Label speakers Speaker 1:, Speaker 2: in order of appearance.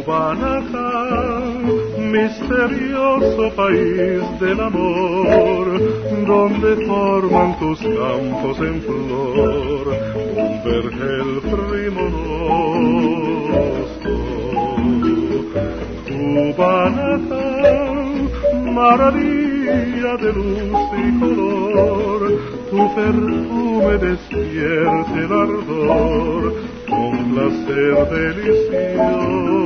Speaker 1: Gubanacán, misterioso país del amor, donde forman tus campos en flor un vergel primoroso. Gubanacán, maravilla de luz y color, tu perfume despierte el ardor con placer delicioso.